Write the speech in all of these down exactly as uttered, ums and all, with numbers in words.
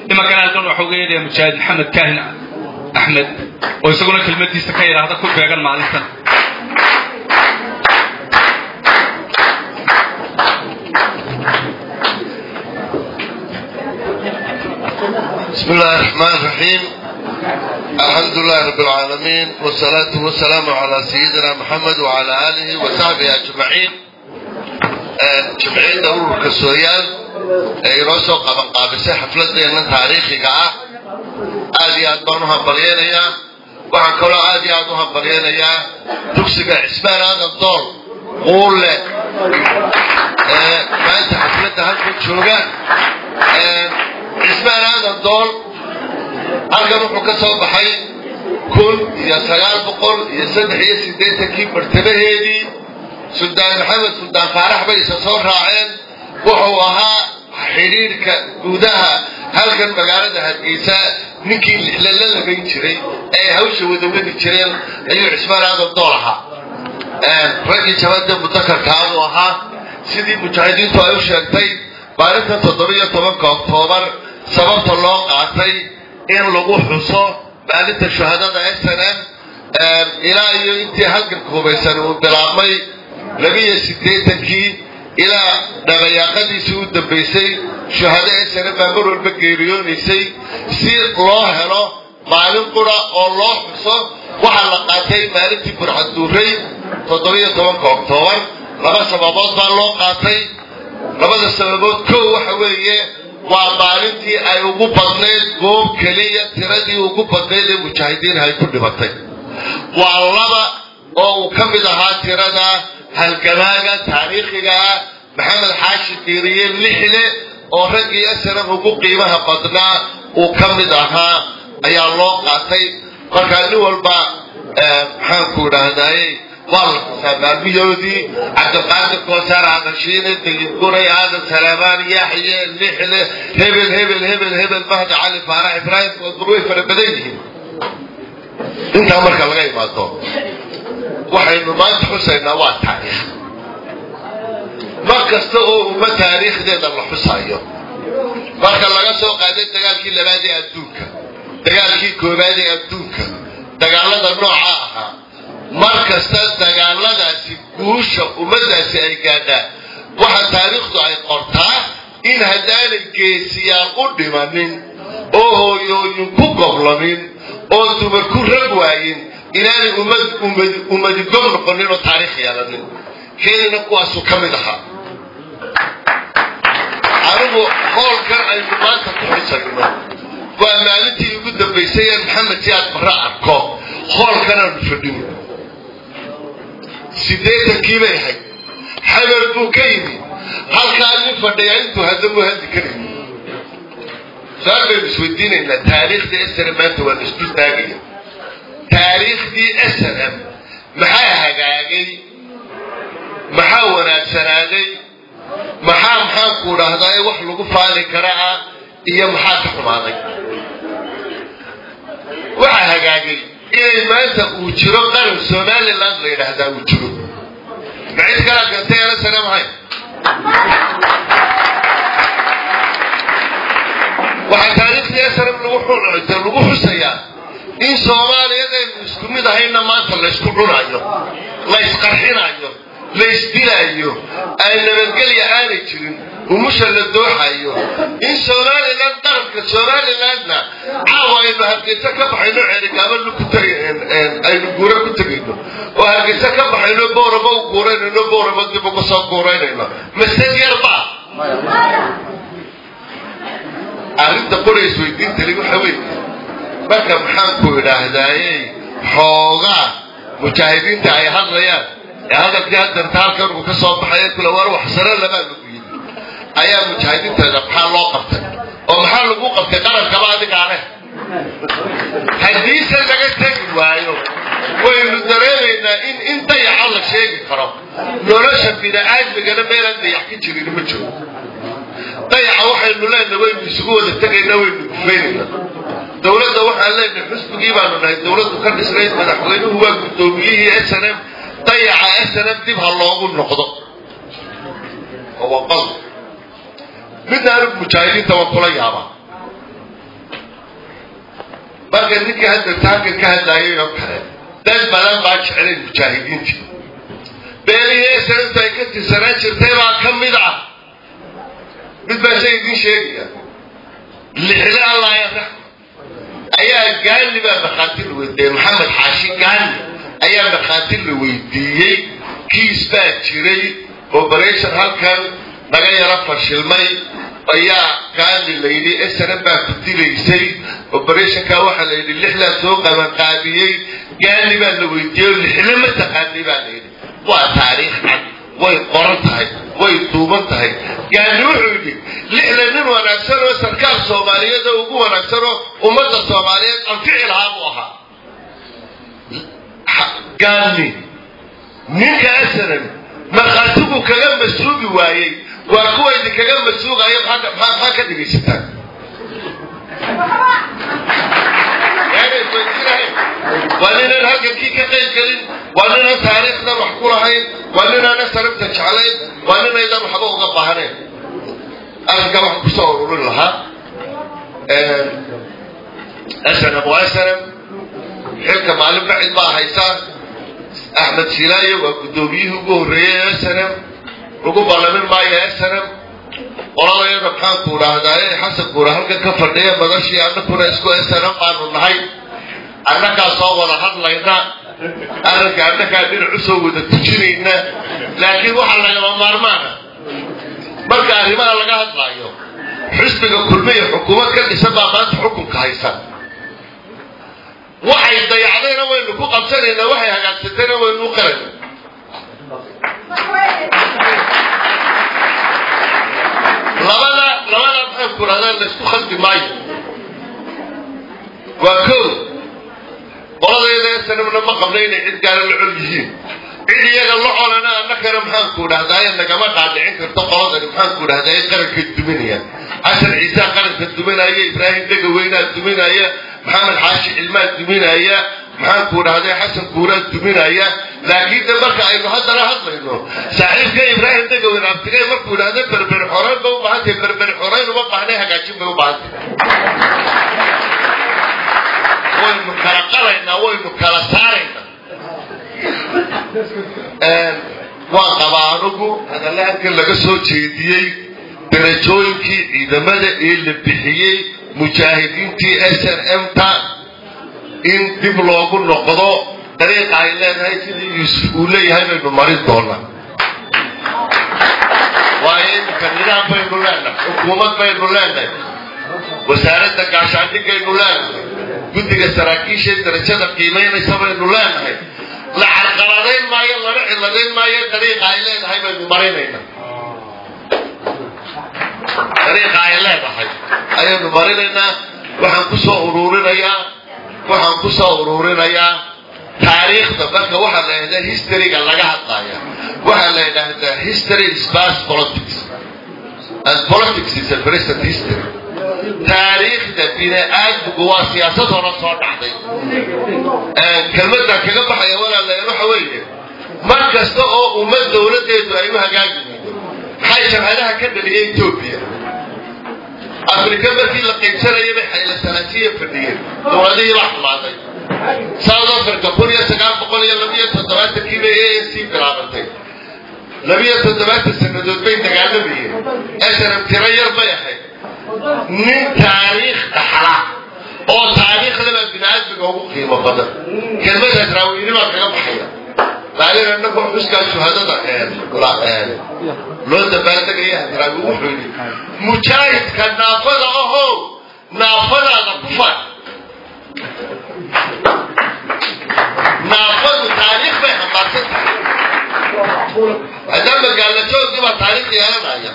إما كان هالكون وحوجين يا مشاهد محمد كاهن أحمد ويسقون كلمتي سكير هذا كل بيجان مع الإنسان. بسم الله الرحمن الرحيم. الحمد لله رب العالمين والصلاة والسلام على سيدنا محمد وعلى آله وصحبه أجمعين. جمعية دور كسوريال يرسو قبل قابسة حفلة دينا تاريخي كا آدي أدبانها بريانيا وعن كل آدي أدبانها بريانيا تكسب عسبان هذا الدور قول لك ما أنت حفلة هالكل شلوغان عسبان هذا الدور halkan wuxuu ka soo baxay kun iyo sagaal boqol iyo saddex iyo siddeetankii martabaheedii Suldaan Maxamed Suldaan Faarax bay soo raaceen wuxuu ahaa xiriirka gudaha halkan magaalada Hargeysa ninkii la labayn jiray ee hawsha wada wadi jireen ayuu Cismaan Aadan Dool ahaa ee ragii jabada mutakarka ahaa sidii mujaahidiintu ay u sheegtay maalinta toddoba iyo tobanka Oktoobar sababta loo qaatay in lagu xuso maalinta shuhadada S N M ilaa iyo intii halkan koobaysan uu bilaabmay laba iyo siddeetankii ilaa dhabayaqadiisii u dambeysay shuhada S N M baa mar walba geeriyoonaysay si loo helo maalin qura oo loo xuso waxaa la qaatay maalintii burxaduuray toddoba iyo tobanka Oktoobar laba sababood baa loo qaatay labada sababood kow waxa weeye waa maalintii ay ugu badneed goob kaliya tiradii ugu badneed ee mujaahidiin ay ku dhibatay waa laba oo uu ka mid ahaa tirada halgamaaga taariikhiga ah Maxamed Xaashi Diiriye lixle oo raggii asran ugu qiimaha badnaa uu ka mid ahaa ayaa loo qaatay marka nin walba maxaan ku raadayay والسلام بيودي عبد القادر كوثر هذا الشيء تجيبوري هذا سليمان يحيى اللحلة هبل هبل هبل هبل مهد علي فارح إبراهيم وضروي فربديه انت عمرك الغيب ما تقول وحين ما تحسين نوات تاريخ ما كستغوا ما تاريخ دين الله حسايا بارك الله قصوا قادين تقال كي لبادي أدوك تقال كي كوبادي أدوك تقال لنا نوعاها markasta dagaaladaasi guusha ummadaasi ay gaadhaan waxa taariikhdu ay qortaa in hadaanay geesiyaan u dhimanin oo hooyooyin ku goblamin oo dumar ku rag waayin inaanay ummad ummad gob noqonin oo taariikh yeelanin keenina kuwaasu ka mid ahaa anigu hoolkan aynu maanta ku xisayno waa maalintii ugu dambaysay ee Maxamed Siyaad Barre arko hoolkan aanu fadhino سيدنا كيبي حي حبر بوكيني هل كان يفضي أنتو هدمو هدي كريم سألوا بسودين إن تاريخ دي أسرم أنتو ونشتوز ناقية تاريخ دي أسرم محاها قاقي محاونا سنادي محا محا كورا هداي وحلو قفالي كراء إيا محا تحماني وحاها قاقي إلى ما أنت وجرو قرن سومالي لاند غير هذا وجرو بعيد كلام قلت يا سلام هاي وعن تاريخ يا سلام الوحول الوحول السيار إن سومالي هذا يسكمي ده هنا ما تلا يسكمون عنه لا يسقرحين عنه لا يسديل عنه أنا بنقول يا أنا تشرين ومش اللي الدوحة أيوه إن سورالي لان طرف كسورالي لاننا عاوة إنه هرقيسا كبح إنه عيري قابل له كترين أي نقورة كترينه وهرقيسا كبح إنه بورا بو قورين إنه بورا بو دي بقصا قورين إنه مستن يربع أريد تقول يسوي الدين تلقوا حويت بكا محانكو إلى هدايي حوغا مجاهدين تعي هذا يا هذا الجهد انتهى كانوا كسوا بحياة كل واروح سرى لما نقول أيام مجاهدين تجا بحال الله قبته وبحال لقو قبته قرر كبادك عليه حديث اللي تجد وايو ويردرين إن إنت يحلق شيء خراب نورش في دعاج بجنا ميل أنت يحكي شيء نمشي ضيع واحد إنه لا إنه وين بيسقوه تتجه إنه وين فين دولة ده واحد لا إنه حسب جيب عنه الدولة كان إسرائيل مدحوينه هو كتوبيه أسنم ضيع أسنم تبها الله أقول نقضه هو قصد من دار المجاهدين توكل يابا halkan ninka hadda taankan ka hadlaayay oo kale dad badan baa jeclay mujaahidiinta beelihii sanadta ay ka tirsanaan jirtay baa ka mid ah mid baa shay idin sheegaya lixda allah ya raxma ayaa gaali baa makhaatiir weydiiyey maxamed xaashi gaali ayaa makhaatiir la weydiiyey kiis baa jiray operation halkan laga yara fashilmay ayaa gaali la yidhi esana baa ku dilaysay operationka waxaa la yidhi lixdaa soo qabanqaabiyey gaali baa la weydiiyey lixda ma taqaanay baa la yidhi waa taariikh cad way qoran tahay way duuban tahay gaali wuxuu yidhi lixda nin wanaagsan oo sarkaal soomaaliyeed oo ugu wanaagsan oo ummadda soomaaliyeed anfici lahaa buu ahaa gaali ninka asanan markhaatigu kaga masuugi waayey waa kuwa idinkaga masuugaya maxaa ka dhegaysataan waa ninaan halkankii ka qayb gelin waa ninaan taariikhdan wax ku lahayn waa ninaana sarabta jeclayn waa ninaydan waxba uga baahnayn arrinka waxaan kusoo ururin lahaa asanam waa asanam xilka maalin bacid baa haysaa axmed silaayo waa guddoomiyihii ugu horreeyey asanam ugu ballamin maayo asanam qoladayada maxaanku idhaahdaaye xasan guura halkan ka fadhiya madashii annakuna isku asanam baanu nahay annakaa soo wada hadlayna arrinka annakaa dhinac usoo wada tujinayna laakiin waxaa lagama maarmaana marka arrimaha laga hadlaayo xisbiga kulmiya xukuumad ka dhisan baa maanta xukunka haysa waxay dayacdayna waynu ku qabsanaynaa waxay hagaagsatayna waynu u qarayna labada labada maxaanku idhahdaa laysku khaldi maayo waa kow qoladayda sanamna ma qabna inay cid gaara la col yihiin cid iyaga la colana annakana maxaanku idhahdaaye nagama qaadicin karto qoladani maxaanku idhahdaaye qaranka duminaya xasan ciise qaranka duminaya ibraahim degaweynaa duminaya maxamed xaashi cilmaa duminaya maxaanku idhahday xasan guuraa duminaya laakiin de marka aynu haddana hadlayno saaxiibka ibraahim degaweyne abtigay markuu idhahda berberi xoreyn bay u baahantahay berberi xoreyn uma baahnay hagaajin bay u baahantahay waynu kala qalaynaa waynu kala saaraynaa waan qabaa anugu hadalla halkan laga soo jeediyey darajooyinkii ciidamada ee la bixiyey mujaahidiintii s n m ta in dib loogu noqdo dariiqa ay leedahay sidii yuusuf uu leeyahay baynu marin doonaa waayo iminka nidaam baynu leenahay xukuumad baynu leenahay wasaaradda gaashaandhigaynu leenahay guddiga saraakiisha darajada qiimaynaysa baynu leenahay la carqaladayn maayo lana ciladayn maayo dariiqa ay leedahay baynu marinaynaa dariiqa ay leedahay ayaynu marinaynaa waxaan kusoo ururinayaa waxaan kusoo ururinayaa taariikhda marka waxaa la yidhahdaa historyga laga hadlaya waxaa la yidhahdaa history is past politics and politics is a present history taariikhda bini aadmigu waa siyaasad hore soo dhacday kelmadda kaga baxaya walaalayaal waxa weeye mar kasta oo ummad dowladeedu ay u hagaagi weydo maxay jabhadaha ka dhaliyay etoobiya afrika markii la qaybsanayay bay xayla salaasiya fadhiyeen dowladihii baa xumaaday south africa kun iyo sagaal boqol iyo labiyo toddobaatankii bay a n c bilaabantay labiyo toddobaatan sannadood bay dagaalamayeen asanam tiro yar bay ahayd nin taariikh dhaxla oo taariikhdaba bini aadmiga ugu qiimo badan kelmadaas raawiyini baa kaga baxaya laakiin annagu xuskaa shuhadada loo dabaaldegaya hadraawi wuxuu yidhi mujaahidka naafada ahow naafadaada ku far naafadu taariikh bay xambaarsan tahay haddama gaalajoogii baa taariikh yeelanaya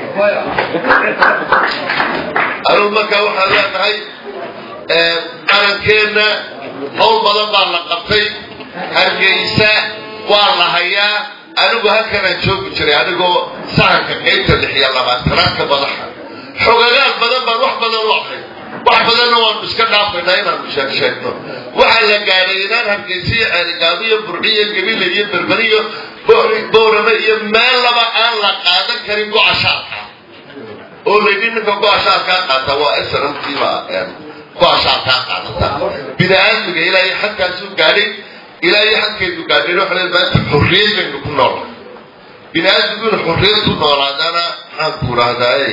anugu markaa waxaan leenahay qarankeenna hawl badan baa la qabtay hargeysa waa la hayaa anigu halkanaan joogi jiray anigoo sahanka qaybta lix iyo labaatanaadka madaxa xogagaal badan baan wax badan u ahay wax badanna waanu iska dhaafaynaa inaanu sheeg sheegno waxaa la gaadhay inaan hargeysa iyo ceerigaabo iyo burciyo gabile iyo berberiyo boorame iyo meel laba aan la qaadan karin go-ashaarka oo laydhi ninka go-ashaarkaa qaata waa snmtiiba kuwaasaataa qaadata bini-aadmiga ilaahay xadkaasuu gaadhay ilaahay xadkeedu gaadhay waxa leedahay maanta xorriyad baynu ku noolnahay bini-aadmigu inuu xorriyad ku noolaadana maxaan ku rahdaay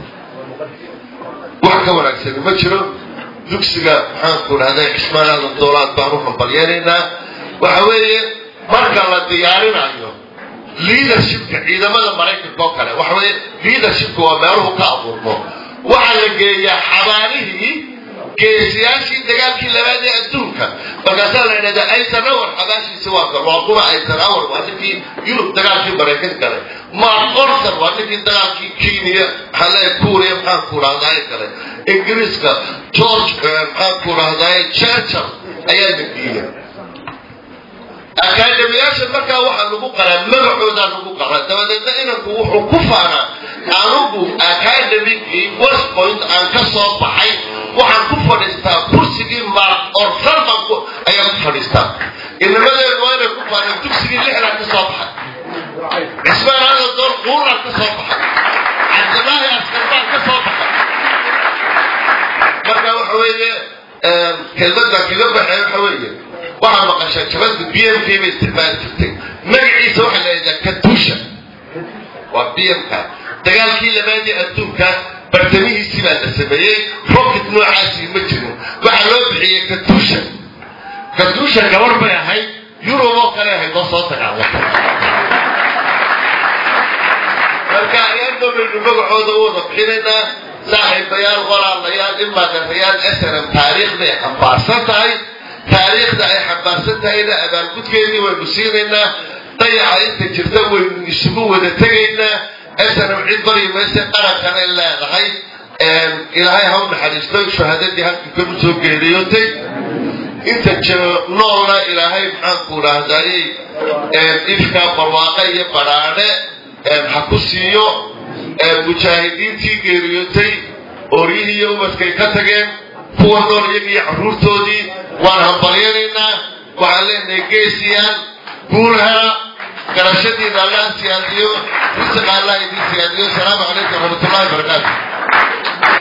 wax ka wanaagsan ma jiro dugsiga maxaan ku rahday kismaanaada doolaad baan u hambalyeelaynaa waxa weeye marka la diyaarinayo leadershipka ciidamada maraykanka oo kale waxa weeye leadershipka waa meeluhu ka abuurmo waxaa la geeyaa xabaalihii geesiyaashii dagaalkii labaad ee adduunka markaasaa la yidhahdaa eisenhower xabaashiisi waa kal waa kuma eisenhower waa ninkii yurub dagaalkii maraykan galay mark orson waa ninkii dagaalkii kenya maxaa leeyahay kuuriya maxaan ku rahdaay galay ingiriiska george maxaan ku rahdaay churchill ayaa la geeyay akaademiyaasha markaa waxaa lagu qaraa magacoodaa lagu qaraa dabadeedna inanku wuxuu ku faanaa anugu academicii west point aan ka soo baxay waxaan ku fadhiistaa kursigii mark orson baan ayaan ku fadhiistaa inamadeedu waa inay ku faanaan dugsigii lixdaan ka soo baxay cismaan aada door quuraan ka soo baxay cabdillaahi askarbaan ka soo baxay marka waxa weeye kelmadda kaga baxay waxa weeye waxaa maqashaa jabadda b m k bay isticmaali jirtay magaciisa waxaa la yidhahdaa katusha waa b m k dagaalkii labaadii adduunka bartamihiisii baa la sameeyey rocket noocaasii ma jiro waxaa loo bixiyey katusha katusha gabar bay ahayd yurub oo kale ahayd oo soo dagaalantay marka ayaanba baynu magacooda u wada bixinaynaa saaxiibayaal walaalayaal imaadarayaal s n m taariikhday xambaarsan tahay taariikhda ay xambaarsan tahayna abaalgudkeedii waynu siinaynaa dayaca inta jirta waynu isugu wada tegaynaa snm cid bari mayse qarankanay leedahay ilaahay ha u naxariisto shahaadadii halkii kanu soo geeriyootay inta noolna ilaahay maxaan ku rahdaayey ifka barwaaqe iyo badhaadhe ha ku siiyo mujaahidiintii geeriyootay oryihii iyo umadkay ka tageen kuwa nool iyaga iyo carruurtoodii waan hambalyanaynaa waxaan leenahay geesiyaan guul hela garashadiina allah siyaadiyo risiqa allah idin siyaadiyo asalaamu calaykum waraxmatullahi wabarakaatu